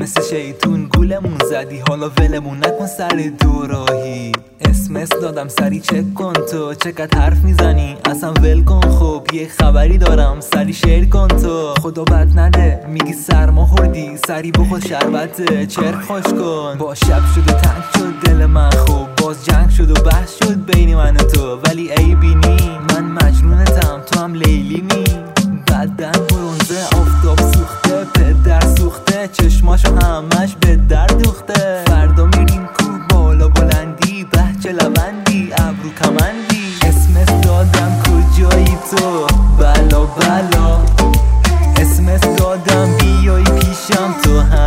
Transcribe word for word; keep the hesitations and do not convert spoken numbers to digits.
مثل شیطون گولمون زدی، حالا ولمون نکن سر دوراهی. اسمس دادم سری چک کن تو، چقدر حرف میزنی اصلا ول کن. خب یه خبری دارم سری شیر کن تو، خدا بد نده میگی سرما خوردی سری بخور شربت چرک خوش کن. با شب شد و تنگ شد دل من، خوب باز جنگ شد و بحث شد بین من و تو، ولی ای بینی من مجنونتم تو هم لیلیمی. بدن برونزه آفتاب سوخته پدر سوخته، چشماشو همش به در دوخته. فردا میریم کو بالا بلندی بهچه لبندی ابرو کمندی. اسمس دادم کجایی تو بلا بلا، اسمس دادم بیایی پیشم تو هم